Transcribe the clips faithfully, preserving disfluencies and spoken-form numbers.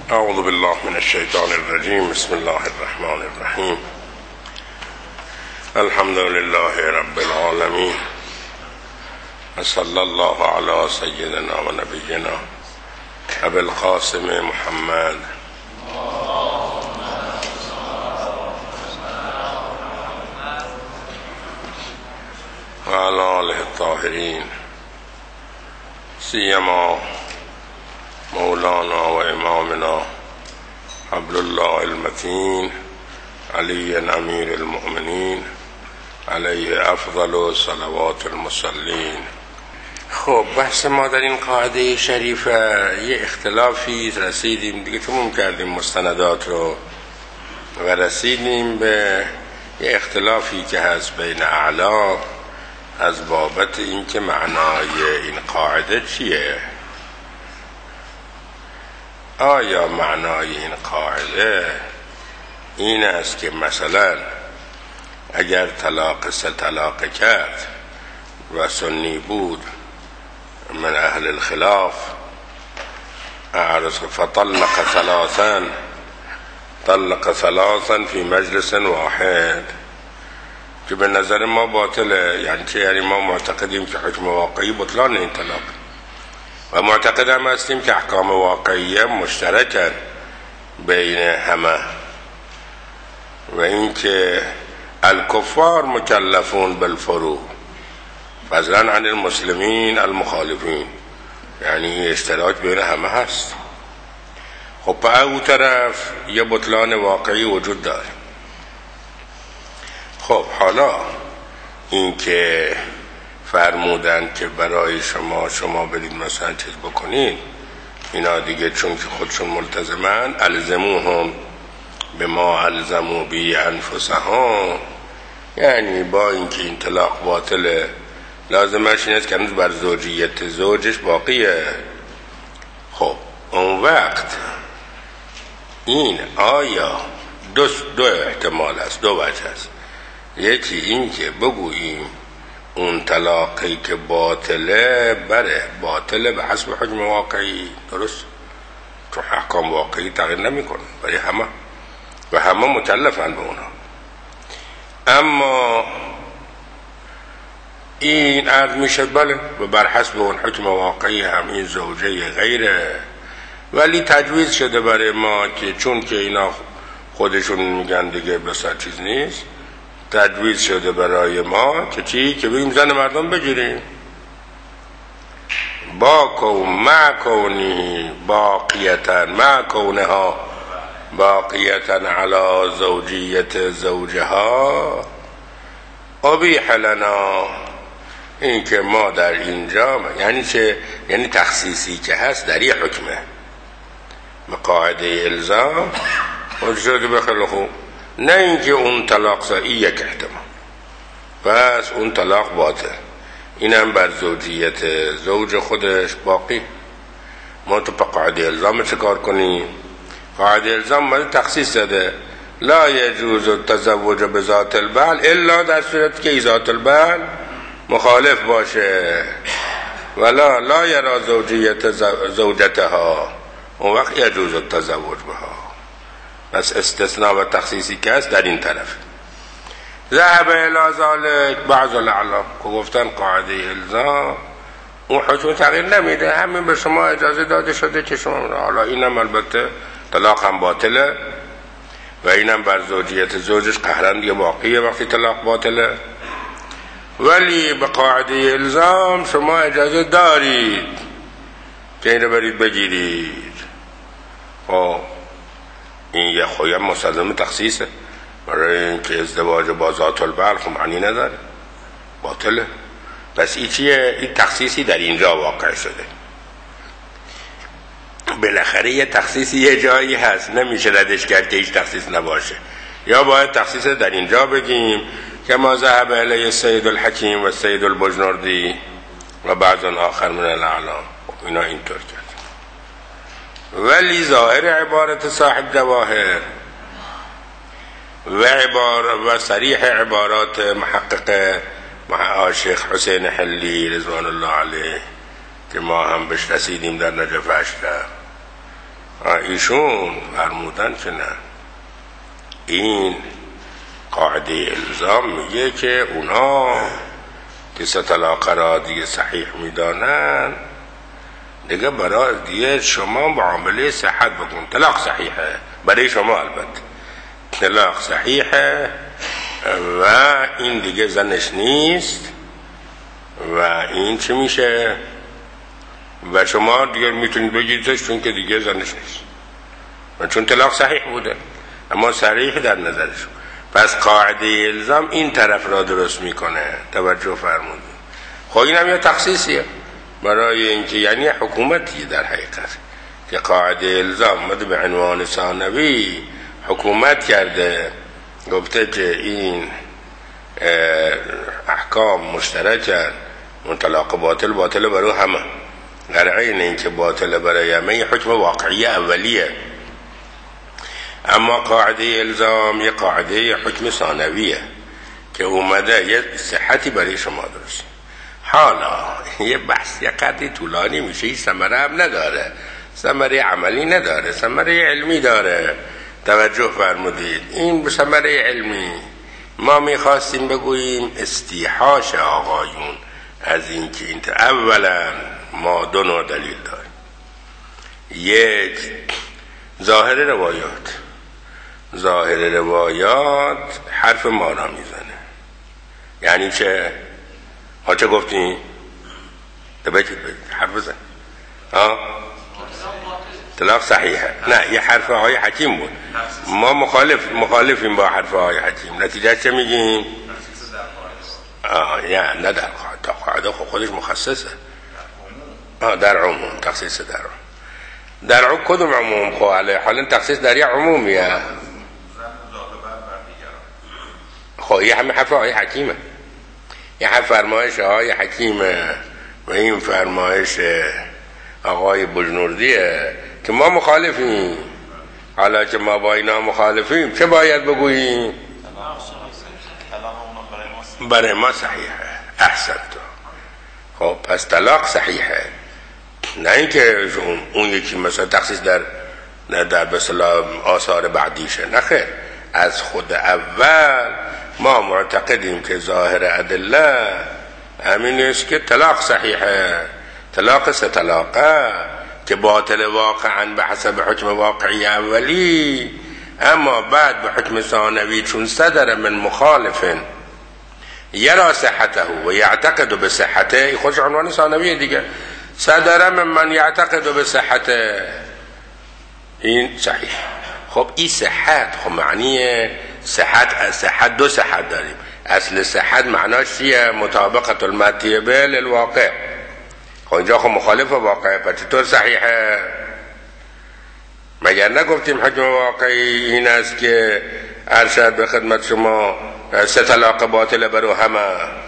اعوذ بالله من الشیطان الرجیم. بسم الله الرحمن الرحیم. الحمد لله رب العالمین و صلی الله علی سیدنا و نبینا ابی القاسم محمد و علی آله الطاهرین، سیما مولانا و امامنا حبل الله المتین علی امیر المؤمنین علیه افضل صلوات المصلین. خب بحث ما در این قاعده شریفه یه اختلافی رسیدیم دیگه، تموم کردیم مستندات رو و رسیدیم به یه اختلافی که هست بین اعلا از بابت این که معنای این قاعده چیه. آیا معنای این قاعده این است که مثلا اگر طلاق سه طلاق کرد و سنی بود من اهل الخلاف اعرض فطلق ثلاثا طلق ثلاثا فی مجلس واحد، که به نظر ما باطله. یعنی چه؟ یعنی ما معتقدیم که حکم واقعی بطلان این طلاق و معتقد هم هستیم که احکام واقعیه مشترکن بین همه و اینکه الکفار مکلفون بالفروع فضلا عن المسلمین المخالفین، یعنی اشتراک بین همه هست. خب به او طرف یه بطلان واقعی وجود داره. خب حالا اینکه فرمودن که برای شما شما برید مثلا چیز بکنید، اینا دیگه چون که خودشون ملتزمن الزموهم به ما الزمو بی انفسهم، یعنی با اینکه این طلاق باطله لازمش این است که هنوز بر زوجیت زوجش باقیه. خب اون وقت این آیا دو, دو احتمال است، دو وجه است. یکی این که بگوییم اون طلاقی که باطله بره باطله به حسب حکم واقعی، درست؟ چون احکام واقعی تغییر نمی کنه برای همه و همه مکلفن به اونا. اما این عرض می شد بله و بر حسب اون حکم واقعی هم این زوجه غیره، ولی تجویز شده برای ما که چون که اینا خودشون میگن دیگه بسر چیز نیست، تجویز شده برای ما که چی؟ که بگیم زن مردم بگیریم با کون مع کونی باقیتن مع کونها باقیتن علی زوجیت زوجها ابیح لنا. این که ما در اینجا یعنی چه؟ یعنی تخصیصی که هست در یه حکمه به قاعده الزام وجود بخیل خوب، نه اینکه اون طلاق سایی یک احتمال پس اون طلاق باطل، اینم بر زوجیت زوج خودش باقی. ما تو پا قاعده الزام چه کار کنیم؟ قاعده الزام باید تخصیص داده لا یجوز التزوج بذات البعل الا در صورت که ذات البعل مخالف باشه ولا لا یرا زوجیت زوجتها، اون وقت یجوز التزوج بها. بس استثناء و تخصیصی که هست در این طرف. ذهب الی ذلک بعض الاعلام که گفتن قاعده الزام اون حکم تغییر نمیده، همین به شما اجازه داده شده که شما حالا اینم البته طلاق هم باطله و اینم بر زوجیت زوجش قهرن دیگه باقیه وقتی طلاق باطله، ولی به قاعده الزام شما اجازه دارید که اینو برید بگیرید. خب این یه خویم مستلزم تخصیصه، برای اینکه ازدواج با ذات البعل خب معنی نداره باطله. پس این چیه؟ این تخصیصی در اینجا واقع شده. بالاخره یه تخصیصی یه جایی هست، نمیشه ردش کرد که هیچ تخصیص نباشه. یا باید تخصیص در اینجا بگیم که ما ذهب الیه السید الحکیم و سید البجنوردی و بعض آخر من الاعلام، اینا اینطور کرد. ولی ظاهر عبارت صاحب جواهر و عبارت و صریح عبارات محقق شیخ حسین حلی رضوان الله علیه که ما هم بهش رسیدیم در نجف اشرف، ایشون فرمودن که نه، این قاعده الزام میگه که اونا که سه طلاق را دیگه صحیح میدانن دیگه برای دیگه شما معامله صحت بکن، طلاق صحیحه برای شما، البته طلاق صحیحه و این دیگه زنش نیست و این چه میشه و شما دیگه میتونید بگیریدش چون که دیگه زنش نیست و چون طلاق صحیح بوده اما صریح در نظرش. پس قاعده الزام این طرف را درست میکنه، توجه فرمودید. خب این هم یه تخصیصیه برای اینکه یعنی حکومتی در حقیقت که قاعده الزام اومده به عنوان ثانوی حکومت کرده، گفته که این احکام مشترکن، اون طلاق باطل باطل برای همه، در عین اینکه باطل برای همه یه حکم واقعی اولیه، اما قاعده الزام یه قاعده حکم ثانویه که اومده یه صحتی برای شما درست. حالا یه بحث یه قدری طولانی میشه، این ثمره هم نداره، ثمره عملی نداره، ثمره علمی داره. توجه فرمودید، این به ثمره علمی ما میخواستیم بگوییم استیحاش آقایون از این که این اولا ما دو نوع دلیل داریم. یک، ظاهر روایات، ظاهر روایات حرف ما را میزنه. یعنی چه؟ ها چه گفتیم؟ بگید بگید حرف بزن. ها؟ طلاق صحیحه. نه یه حرف آقای حکیم بود، ما مخالف مخالفیم با حرف آقای حکیم. نتیجه چه میگیم؟ آه یا نه در قاعده، قاعده خودش مخصصه. آه در عموم، تخصیص در عموم. در عموم کدوم عموم؟ خب علی حالا تخصیص در یه عمومیه. خب یه همه حرف آقای حکیمه، یه حرف فرمایش آقای حکیمه و این فرمایش آقای بجنوردیه که ما مخالفیم. حالا که ما با اینا مخالفیم چه باید بگوییم؟ برای ما صحیحه. احسن تو. خب پس طلاق صحیحه، نه اینکه اون یکی مثلا تخصیص در نه در به اصطلاح آثار بعدیشه، نه خیر، از خود اول ما معتقدیم که ظاهر ادله همین است که طلاق صحیحه، طلاق سه طلاقه که باطل واقعا به حسب حکم واقعی اولی، اما بعد به حکم ثانوی چون صدر من مخالف یرا صحته و یعتقد به صحته، خودش عنوان ثانوی دیگه، صدر من من یعتقد به صحته، این صحیح. خب این صحت، خب معنی صحت، صحت دو صحت داریم. اصل صحت معناش چیه؟ مطابقت المطیبه للواقع. خب اینجا خب مخالف واقع، پس چطور صحیحه؟ مگر نگفتیم حکم واقعی این است که ارشد به خدمت شما سه طلاق باطل برو همه؟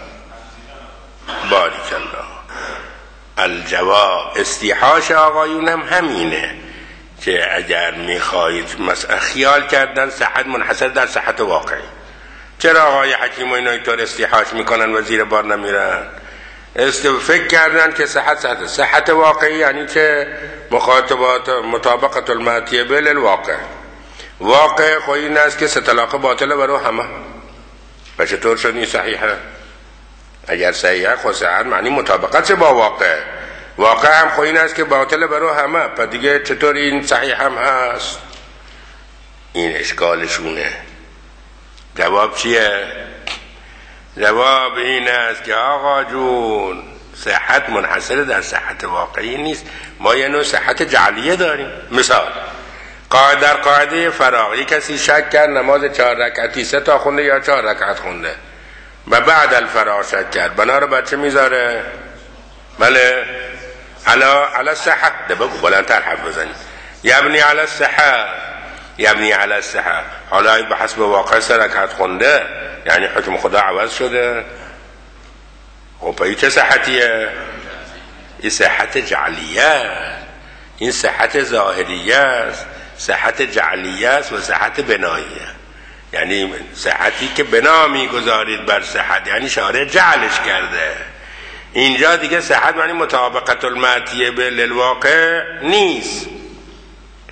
باریک الله. الجواب استیحاش آقایون هم همینه که اگر میخواهید مثلا خیال کردن صحت منحصر در صحت واقعی، چرا آقای حکیم و اینا اینطور استیحاش میکنن و زیر بار نمیرن؟ فکر کردن که صحت صحت صحت واقعی یعنی که مخاطبات مطابقت المطیبه للواقع، واقع خو این است که سه طلاق باطله برو همه. و چطور شد این صحیحه؟ اگر صحیحه خو صحت معنی مطابقت با واقع، واقع هم خو این است که باطله برو همه، پس دیگه چطور این صحیح هم هست؟ این اشکالشونه. جواب چیه؟ جواب این است که آقا جون صحت منحصر در صحت واقعی نیست، ما یه نوع صحت جعلیه داریم. مثال قاعده در قاعده فراغ، یک کسی شک کرد نماز چهار رکعتی سه تا خونده یا چهار رکعت خونده و بعد الفراغ شک کرد، بنا رو بچه میذاره؟ بله علا علا صحت. ده بگو بلندتر حرف بزنید. یبنی علا صحت، یبنی علا صحت. حالا این به حسب واقع سه رکعت خونده یعنی حکم خدا عوض شده؟ خب این چه صحتیه؟ این صحت جعلیه، این صحت ظاهریه است، صحت جعلیه است و صحت بناییه. یعنی صحتی که بنا میگذارید بر صحت، یعنی شارع جعلش کرده. اینجا دیگه صحت معنی مطابقت المطیبه للواقع نیست.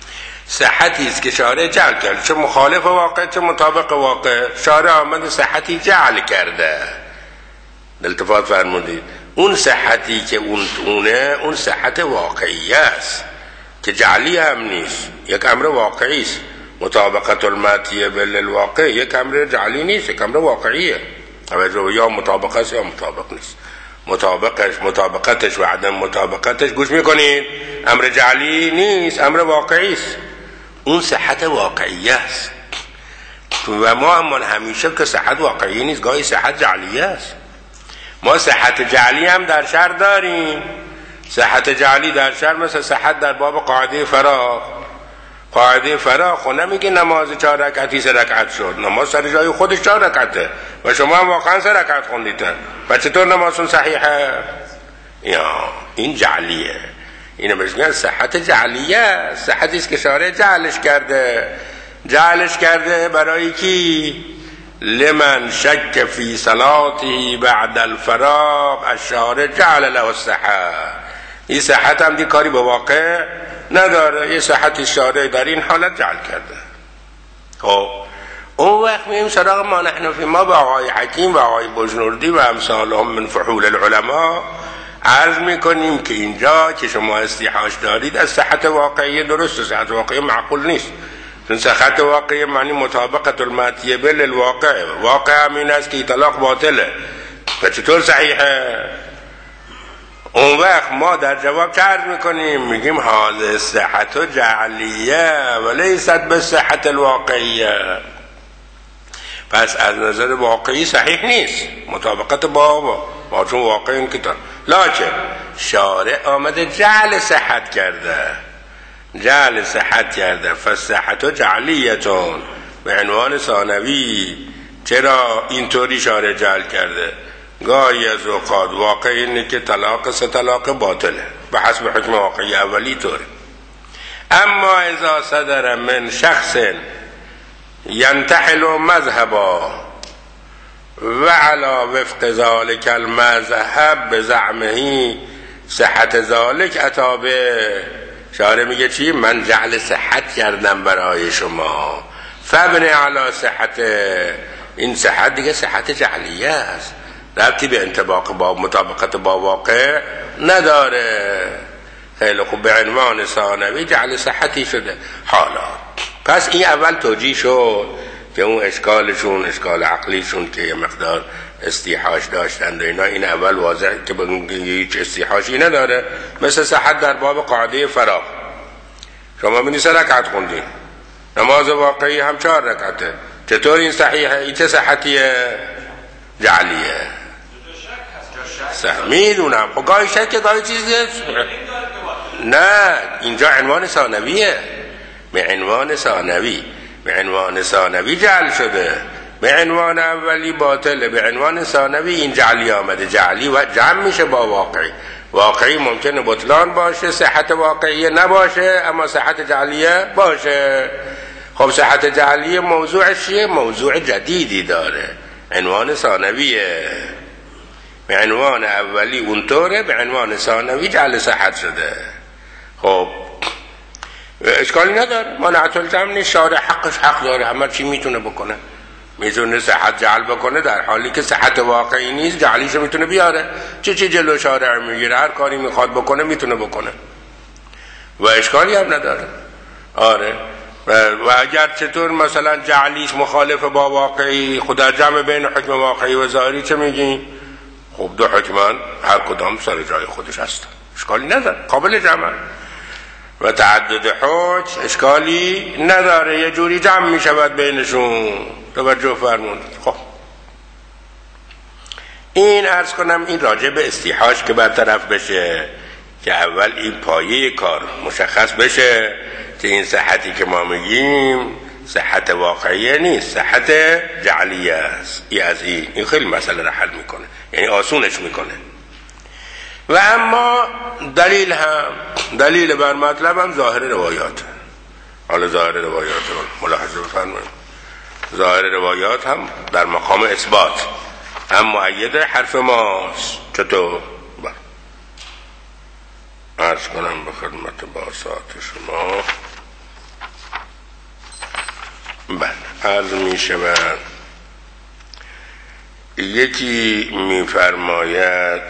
صحتی است که شارع جعل کرده، چه مخالف واقع چه مطابق واقع، شارع آمده صحتی جعل کرده. التفات فرمودید اون صحتی که اون اونه اون صحت واقعی است که جعلی هم نیست، یک امر واقعی است. مطابقت الماتیه بالواقع یک امر جعلی نیست، یک امر واقعیه. توجه، یا مطابقت است یا مطابق نیست. مطابقش مطابقتش و عدم مطابقتش گوش میکنید امر جعلی نیست، امر واقعی است. اون صحت واقعی است و ما اما همیشه که صحت واقعی نیست، گاهی صحت جعلی است. ما صحت جعلی هم در شرع داریم. صحت جعلی در شرع مثل صحت در باب قاعده فراغ. قاعده فراغ خود نمیگه نماز چهار رکعتی سه رکعت شد، نماز سر جای خودش چهار رکعته و شما هم واقعا سه رکعت خوندیدن و چطور نمازتون صحیحه؟ یا این جعلیه. اینو بهش میگن صحت جعلیه. صحتی است که شارع جعلش کرده. جعلش کرده برای کی؟ لمن شک فی صلاته بعد الفراغ الشارع جعل له الصحه. این صحت هم دی کاری به واقع نداره، یه صحت شارع در این حالت جعل کرده. خب اون وقت مییم سراغ ما نحن فی ما با آقای حکیم و آقای بجنوردی و امثالهم من فحول العلماء عرض میکنیم که اینجا که شما استیحاش دارید از صحت واقعی درست، صحت واقعی معقول نیست. چون صحت واقعی معنی مطابقت الماتیه بالواقع. واقع هم این است که طلاق باطله و چطور صحیحه؟ اون وقت ما در جواب چه عرض میکنیم؟ میگیم هذه صحت جعلیه ولیست به صحت الواقعیه. پس از نظر واقعی صحیح نیست، مطابقت با با چون واقع این کتاب. لکن شارع آمده جعل صحت کرده، جعل صحت کرده. فصحت جعلیتون به عنوان ثانوی. چرا اینطوری شارع جعل کرده؟ گاهی از اوقات واقع اینه که طلاق سه طلاق باطله به حسب حکم واقعی اولی طوره. اما اذا صدر من شخص ینتحل مذهبا و علا وفق ذالک المذهب بزعمه صحت ذالک اتابه. شارع میگه چی؟ من جعل صحت کردم برای شما فبنی علا صحت. این صحت دیگه صحت جعلیه است، ربطی به انطباق با مطابقت با واقع نداره. خیلی خوب، به عنوان ثانوی جعل صحتی شده. حالا پس این اول توجیه شد که اون اشکالشون اشکال عقلیشون که یه مقدار استیحاش داشتند و اینا، این اول واضح که به هیچ استیحاشی نداره. مثل صحت در باب قاعده فراغ، شما بینی سه رکعت خوندین، نماز واقعی هم چهار رکعته، چطور این صحیحه؟ این چه صحتیه؟ جعلیه. میدونم خب گاهی شک گاهی چیزیه. نه اینجا عنوان ثانویه، به عنوان ثانوی، به عنوان ثانوی جعل شده. به عنوان اولی باطله، به عنوان ثانوی این جعلی آمده. جعلی و جمع میشه با واقعی. واقعی ممکنه بطلان باشه، صحت واقعی نباشه، اما صحت جعلیه باشه. خب صحت جعلیه موضوعش چیه؟ موضوع جدیدی داره، عنوان ثانویه. به عنوان اولی اونطوره، به عنوان ثانوی جعل صحت شده. خب اشکالی نداره، مانعت الجمع نیست. شارع حقش حق داره، همه چی میتونه بکنه. میتونه صحت جعل بکنه در حالی که صحت واقعی نیست، جعلیشو میتونه بیاره. چه چی جلو شارع میگیره؟ هر کاری میخواد بکنه میتونه بکنه و اشکالی هم نداره. آره و, و اگر چطور مثلا جعلیش مخالف با واقعی، خود در جمع بین حکم واقعی و ظاهری چه میگیم؟ خب دو حکمان هر کدام سر جای خودش هستن، اشکالی نداره، قابل جمع. و تعدد حکم اشکالی نداره، یه جوری جمع میشود بینشون. توجه فرمون. خب این عرض کنم این راجع به استیحاش که برطرف بشه، که اول این پایه کار مشخص بشه که این صحتی که ما میگیم صحت واقعیه نیست، صحت جعلیه است. این از این این خیلی مسئله را حل میکنه، یعنی آسونش میکنه. و اما دلیل هم دلیل بر مطلب هم ظاهر روایات. حالا ظاهر روایات رو ملاحظه بفرمایید. ظاهر روایات هم در مقام اثبات هم مؤید حرف ماست. چطور؟ عرض کنم به خدمت باسات شما بله عرض می شود یکی می فرماید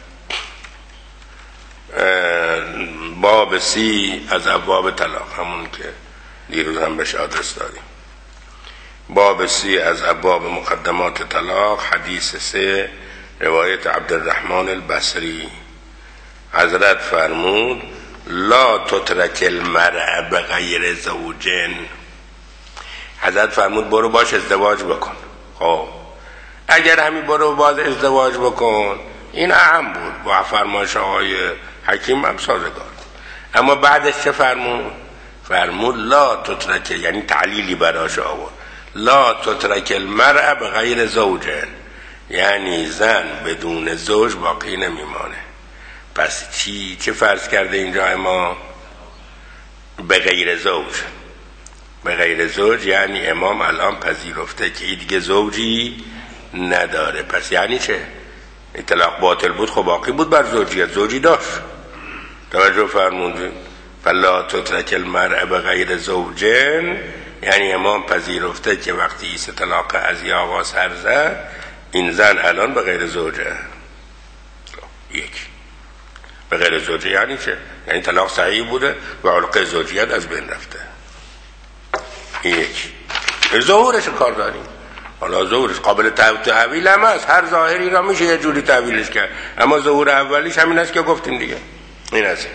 باب سی از ابواب طلاق، همون که دیروز هم بهش آدرس دادیم. باب سی از ابواب مقدمات طلاق، حدیث سه، روایت عبدالرحمن البصری. حضرت فرمود لا تترک المرأة بغیر زوجین. حضرت فرمود برو باش ازدواج بکن. خب اگر همین برو باز ازدواج بکن این اهم بود، با فرمایش آقای حکیم هم سازگار. اما بعدش چه فرمود؟ فرمود لا تترک، یعنی تعلیلی براش آورد، لا تترک المرأة بغیر زوجین، یعنی زن بدون زوج باقی نمیمانه. پس چی چه فرض کرده اینجا ما؟ به غیر زوج. به غیر زوج یعنی امام الان پذیرفته که این دیگه زوجی نداره. پس یعنی چه؟ طلاق باطل بود، خب باقی بود بر زوجیت، زوجی داشت. توجه فرمودید؟ فلا تترک المرأة به غیر زوجین، یعنی امام پذیرفته که وقتی ایسه طلاق از یا آغاز سر زد این زن الان به غیر زوجه. یک به غیر زوجه یعنی چه؟ یعنی طلاق صحیح بوده و علقه زوجیت از بین رفته. یک ظهورش کار داریم. حالا ظهورش قابل تحویل هم هست، هر ظاهری را میشه یه جوری تحویلش کرد، اما ظهور اولیش همین است که گفتیم دیگه. این است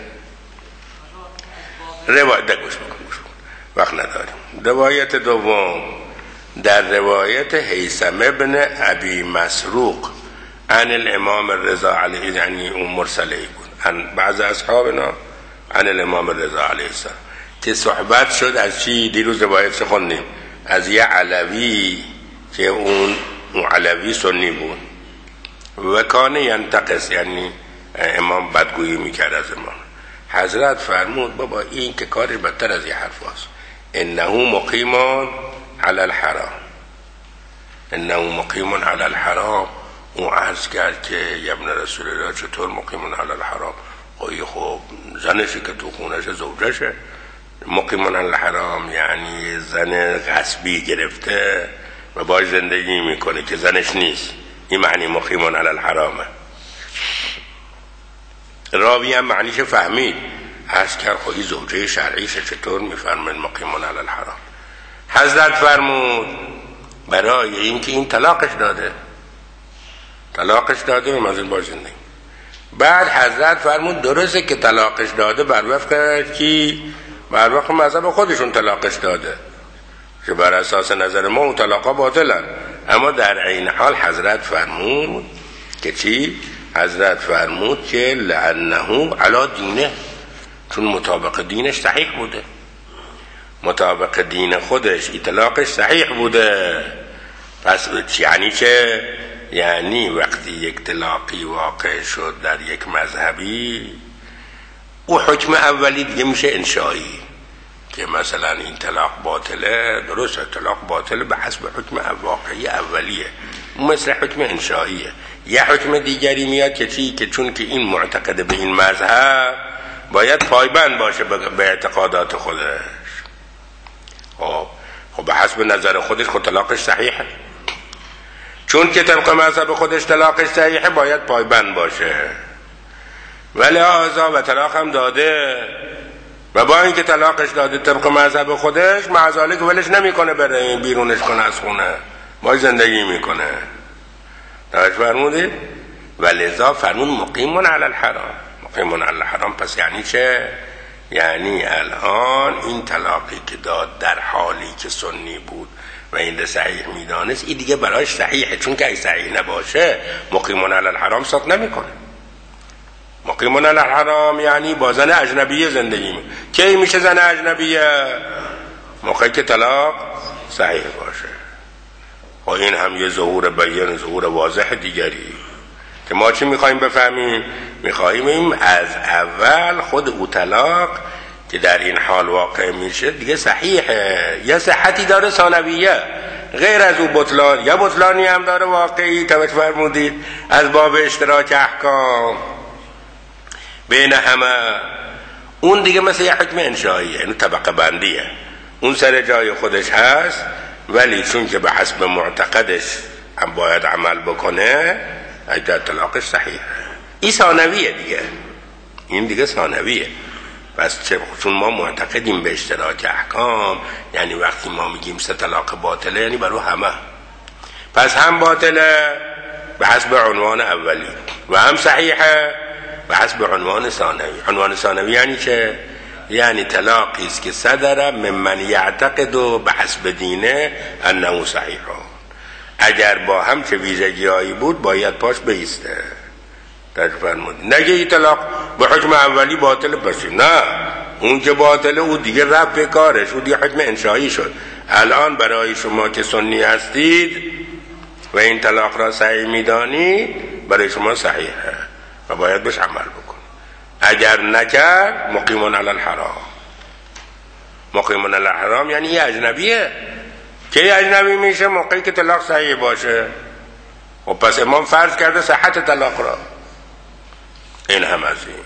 روایت دگوش بکن وقت نداریم. روایت دوم در روایت هیثم ابن ابی مسروق عن الامام الرضا علیه، یعنی اون مرسله بود، عن بعض اصحابنا عن الامام الرضا علیه السلام، که صحبت شد از چی؟ دیروز روایت خوندیم از یه علوی که اون علوی سنی بود و کانه ینتقص، یعنی امام بدگویی میکرد از امام. حضرت فرمود بابا این که کارش بدتر از یه حرف هست، انه مقیمان علی الحرام، انه مقیمان علی الحرام. اون عرض کرد که یا ابن رسول الله چطور مقیمان علی الحرام؟ خب خب زنشی که تو خونش زوجشه. مقیمان علی الحرام یعنی زن غصبی گرفته و باش زندگی میکنه که زنش نیست، این معنی مقیمان علی الحرامه. راوی هم معنیش فهمید، عرض کرد خب این زوجه شرعیشه چطور میفرمین مقیمان علی الحرام؟ حضرت فرمود برای این که این طلاقش داده، طلاقش داده و مزید باش زندگی. بعد حضرت فرمود درسته که طلاقش داده بر وفق کی؟ بر وفق مذهب خودشون طلاقش داده که بر اساس نظر ما اون طلاقا باطلن، اما در عین حال حضرت فرمود که چی؟ حضرت فرمود که لعنه علی دینه، چون مطابق دینش صحیح بوده، مطابق دین خودش اطلاقش صحیح بوده. پس یعنی چه؟ یعنی وقتی یک طلاقی واقع شد در یک مذهبی، او حکم اولی دیگه میشه انشایی، که مثلا این طلاق باطله، درسته طلاق باطله به حسب حکم واقعی اولیه، مثل حکم انشاییه. یه حکم دیگری میاد که چی؟ که چون که این معتقد به این مذهب باید پایبند باشه به اعتقادات خودش. خب خب به حسب نظر خودش خود طلاقش صحیحه، چون که طبق مذهب خودش طلاقش صحیحه باید پایبند باشه. ولی لحاظا و طلاق هم داده و با اینکه طلاقش داده طبق مذهب خودش، مع ذالک ولش نمیکنه بره بیرونش کنه از خونه، باید زندگی میکنه. توجه فرمودید؟ ولذا فرمود مقیمون علی الحرام، مقیمون علی الحرام. پس یعنی چه؟ یعنی الان این طلاقی که داد در حالی که سنی بود و این صحیح میدانست، این دیگه برایش صحیحه، چون که اگه صحیح نباشه مقیمون علی الحرام ساخت نمیکنه. مقیمون علی الحرام یعنی با زن اجنبیه زندگی می. کی میشه زن اجنبیه؟ موقعی که طلاق صحیح باشه. و این هم یه ظهور بیان، ظهور واضح دیگری که ما چی میخواییم بفهمیم؟ میخواییم از اول خود او طلاق که در این حال واقع میشه دیگه صحیحه، یا صحتی داره ثانویه، غیر از او بطلان، یا بطلانی هم داره واقعی. توجه فرمودید؟ از باب اشتراک احکام بین همه، اون دیگه مثل یه حکم انشاییه، یعنی طبقه بندیه. اون سر جای خودش هست، ولی چون که به حسب معتقدش هم باید عمل بکنه عدت طلاقش صحیحه. این ثانویه دیگه، این دیگه ثانویه. پس چه چون ما معتقدیم به اشتراک احکام، یعنی وقتی ما میگیم سه طلاق باطله یعنی برای همه، پس هم باطله به حسب عنوان اولی و هم صحیحه به حسب عنوان ثانوی. عنوان ثانوی یعنی چه؟ یعنی طلاقی است که صدر ممن یعتقد به حسب دینه انه صحیح، اگر با هم چه ویژگی‌هایی بود باید پاش بیسته. فرمودید نگه این طلاق به حکم اولی باطل باشه، نه، اون که باطله او دیگه رفع کارش، او دیگه حکم انشایی شد. الان برای شما که سنی هستید و این طلاق را صحیح میدانید، برای شما صحیحه و باید بهش عمل بکنید. اگر نکرد مقیمون علی الحرام. مقیمون علی الحرام یعنی یه اجنبیه که اجنبی میشه موقعی که طلاق صحیح باشه. و پس امام فرض کرده صحت طلاق را. این هم از این.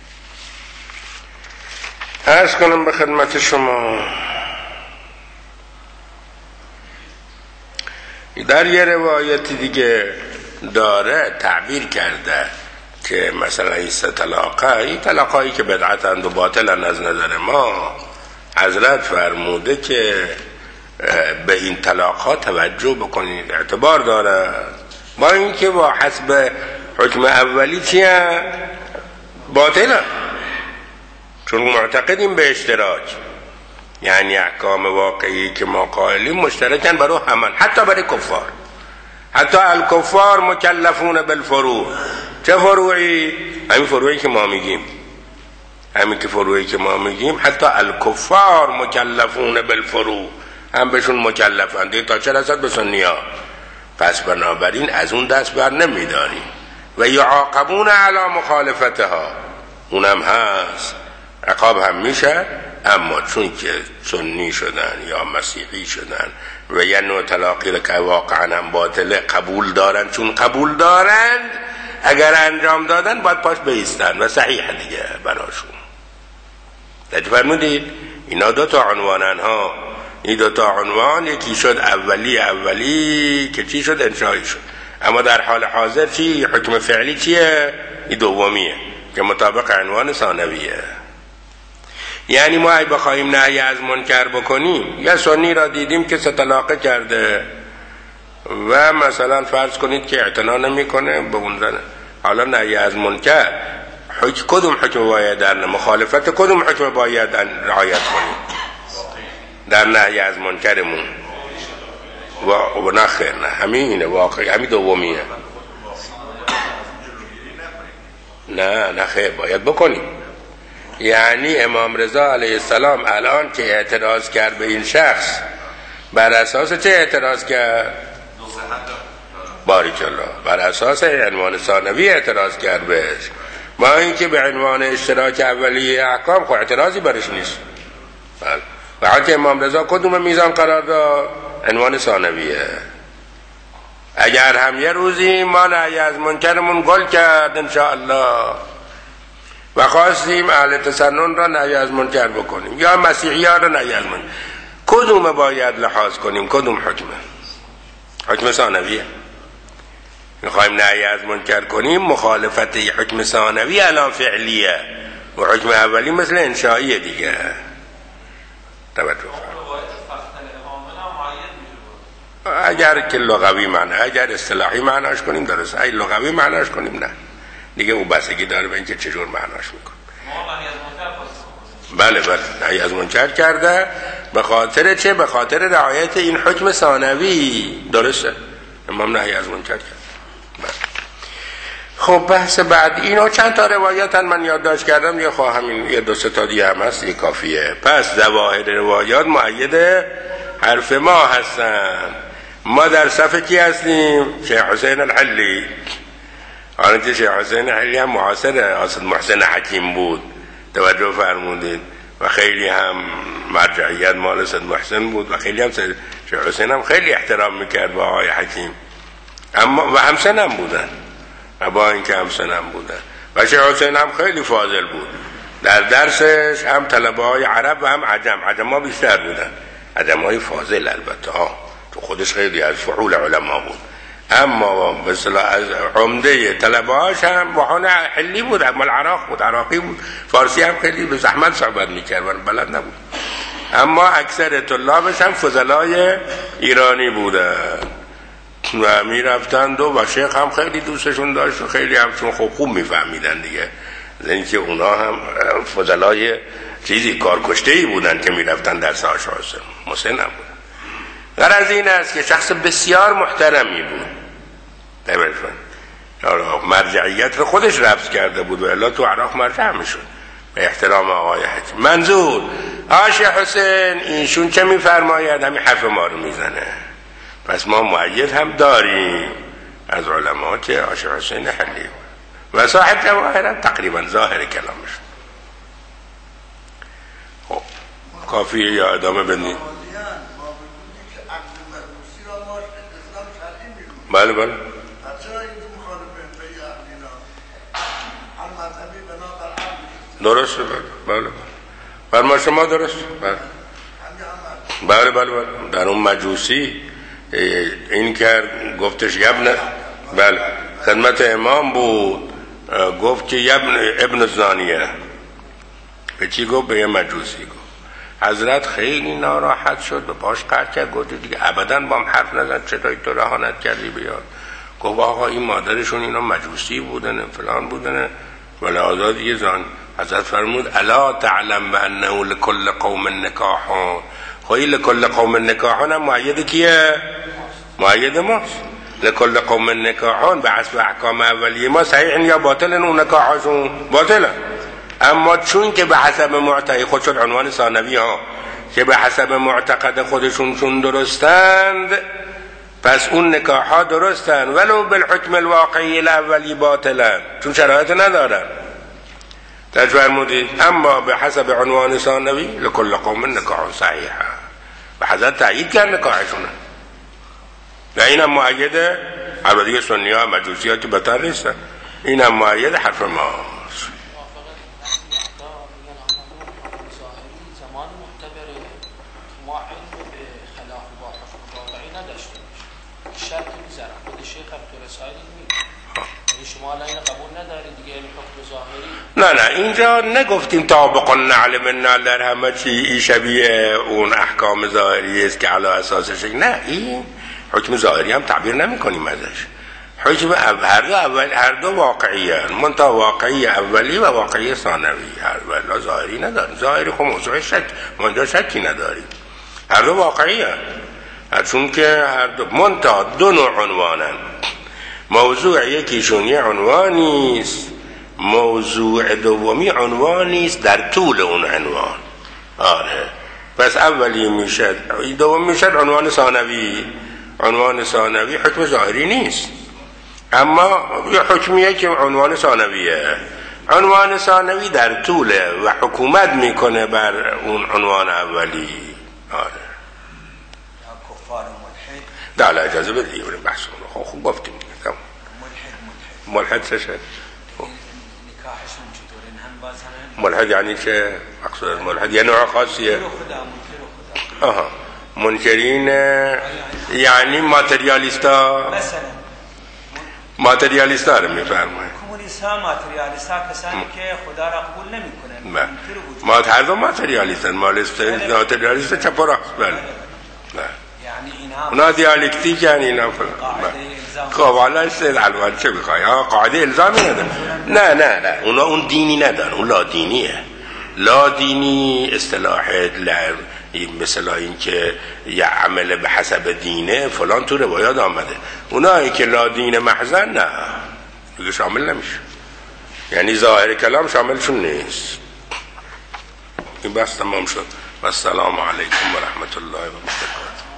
عرض کنم به خدمت شما در یه روایت دیگه داره تعبیر کرده که مثلا این سه طلاقه، این طلاقایی که بدعتند و باطلند از نظر ما، حضرت فرموده که به این طلاقها توجه بکنید، اعتبار داره، با اینکه با حسب حکم اولی چیه؟ باطله، چون معتقدیم به اشتراک، یعنی احکام واقعی که ما قائلیم مشترکن برای همه، حتی برای کفار. حتی الکفار مکلفون بالفروع. چه فروعی؟ همین فروعی که ما میگیم، همین که فروعی که ما میگیم حتی الکفار مکلفون بالفروع، هم بهشون مکلفند تا چه رسد به سنیا. پس بنابراین از اون دست بر نمیداریم و یعاقبون علی مخالفتها، اونم هست، عقاب هم میشه. اما چون که سنی شدن یا مسیحی شدن و یه نوع طلاقی که واقعا هم باطله قبول دارن، چون قبول دارند اگر انجام دادن باید پاش بیستن و صحیح دیگه براشون. تجربه فرمودید اینا دو تا عنوانن ها، این دو تا عنوان، یکی شد اولی اولی که چی شد؟ انشایی شد. اما در حال حاضر چی؟ حکم فعلی چیه؟ این دومیه که مطابق عنوان ثانویه. یعنی ما اگه بخوایم نهی از منکر بکنیم، یا سنی را دیدیم که سه طلاقه کرده و مثلا فرض کنید که اعتنا نمیکنه به اون زنه، حالا نهی از منکر حکم کدوم حکم باید در مخالفت کدوم حکم باید رعایت کنیم در نهی از منکرمون؟ و, و نه خیر، نه همینه واقعی، همین دومیه. نه نه خیر، باید بکنیم. یعنی امام رضا علیه السلام الان که اعتراض کرد به این شخص، بر اساس چه اعتراض کرد؟ باریک الله، بر اساس عنوان ثانوی اعتراض کرد بهش، با اینکه به عنوان اشتراک اولیه احکام خب اعتراضی برش نیست. بله. و حتی امام رضا کدوم میزان قرار داد؟ عنوان ثانویه. اگر هم یه روزی ما نهی از منکرمون گل کرد انشاءالله و خواستیم اهل تسنن را نهی از منکر بکنیم یا مسیحی ها را نهی از منکر، کدوم باید لحاظ کنیم؟ کدوم حکمه؟ حکم ثانویه. میخوایم نهی از منکر کنیم، مخالفت حکم ثانوی الان فعلیه و حکم اولی مثل انشائیه دیگه. توجه اگر که لغوی معنی، اگر اصطلاحی معناش کنیم درست، اگر لغوی معناش کنیم نه دیگه، او بستگی داره به اینکه چجور معناش میکنه. بله بله، نهی از منکر کرده به خاطر چه؟ به خاطر رعایت این حکم ثانوی. درسته، امام نهی از منکر کرد. بله. خب بحث بعد اینا چند تا روایتن من یادداشت کردم، یا خواهم این یه دو سه تا دیگه هم هست، یه کافیه. پس ظواهر روایات مؤید حرف ما هستن. ما در صف کی هستیم؟ شیخ حسین الحلی. آنچه شیخ حسین الحلی هم معاصر اسد محسن حکیم بود، توجه فرمودید، و خیلی هم مرجعیت مال اسد محسن بود و خیلی هم شیخ حسین هم خیلی احترام میکرد با آقای حکیم، اما و همسن هم بودن، با اینکه همسن هم بودن و شیخ حسین هم خیلی فاضل بود، در درسش هم طلبه های عرب و هم عجم، عجم ها بیشتر بودن، عجم های فاضل البته ها، تو خودش خیلی از فعول علما بود، اما به اصطلاح از عمده طلبه هاش هم وحان حلی بود، اما العراق بود، عراقی بود، فارسی هم خیلی به زحمت صحبت میکرد و بلد نبود، اما اکثر طلابش هم فضلای ایرانی بودن و میرفتند و شیخ هم خیلی دوستشون داشت و خیلی همشون خوب خوب میفهمیدن دیگه، زنی که اونا هم فضلای چیزی کارکشته‌ای بودن که میرفتن درس آشا حسین محسن هم بودن. غرض این است که شخص بسیار محترمی بود، مرجعیت رو خودش رفض کرده بود و الا تو عراق مرجع میشد به احترام آقای حکیم. منظور آشا حسین اینشون چه میفرماید؟ همین حرف ما رو میزنه، پس ما مؤید هم داریم از علما که آشا حسین حلی و صاحب جواهر تقریبا ظاهر کلامش. خب کافیه یا ادامه بدیم؟ بله بله درسته، بله بله فرما شما درست، بله بله بله بله در اون مجوسی این کرد گفتش یبن، بله خدمت امام بود، گفت که یبن ابن زانیه، به چی گفت؟ به یه مجوسی گفت. حضرت خیلی ناراحت شد و باش قرد کرد، گفت دیگه ابدا با هم حرف نزن، چطوری تو رهانت کردی بیاد؟ گفت آقا این مادرشون اینا مجوسی بودن فلان بودن ولی آزاد دیگه زان. حضرت فرمود الا تعلم بانه لكل قوم نکاحون، خواهی لكل قوم نکاحون هم معید کیه؟ معید ماست. لكل قوم نکاحون به حسب احکام اولیه ما صحیح یا باطلن، اون نکاحشون باطلن، اما چون که به حسب معتقد خود شد عنوان ثانوی ها که به حسب معتقد خودشون چون درستند پس اون نکاح ها درستند ولو بالحکم الواقعی الاولی باطلن، چون شرایط ندارن. در فرمودید اما به حسب عنوان ثانوی لكل قوم نکاح صحیح، به حضرت تأیید کرد نکاحشونه و این هم معیده. البته سنی ها مجوسی ها که بطر نیستن، این هم معید حرف ما. نه نه اینجا نگفتیم طابق النعل منا در همه چی شبیه اون احکام ظاهری است که علی اساسش، نه این حکم ظاهری هم تعبیر نمی کنیم ازش، حکم هر دو اول هر دو واقعی هست، منتها واقعی اولی و واقعی ثانوی، هر دو ظاهری نداریم، ظاهری خب موضوع شک منجا شکی نداریم، هر دو واقعی هست، چون که هر دو منتها دو نوع عنوانن، موضوع یکیشون یه عنوانی است، موضوع دومی عنوانی است در طول اون عنوان. آره پس اولی میشه، دوم میشه عنوان ثانوی. عنوان ثانوی حکم ظاهری نیست، اما یه حکمیه که عنوان ثانویه، عنوان ثانوی در طوله و حکومت میکنه بر اون عنوان اولی. آره کفار ملحد در اجازه بدید بریم بحث کنم. خوب گفتیم دیگه. ملحد ملحد چه شد؟ ملحد یعنی چه؟ مقصود ملحد یعنی نوع خاصیه. آها منکرین یعنی ماتریالیستا، ماتریالیستا رو میفرمایند. کمونیست‌ها ماتریالیستا کسانی که خدا را قبول نمی‌کنند. ما هر دو ماتریالیستن، ماتریالیست چپ و راست. بله. یعنی اینا اونا دیالکتیک یعنی اینا خب حالا استدلال چه می‌خوای؟ ها قاعده الزامی نداره. نه نه نه اونا اون دینی ندارن، اون لا دینیه. لا دینی اصطلاح مثلا این که یه عمل به حسب دینه فلان تو روایات آمده، اونایی که لا دین محضن نه دیگه شامل نمیشه، یعنی ظاهر کلام شاملشون نیست. این بس تمام شد و السلام علیکم و رحمت الله و برکاته.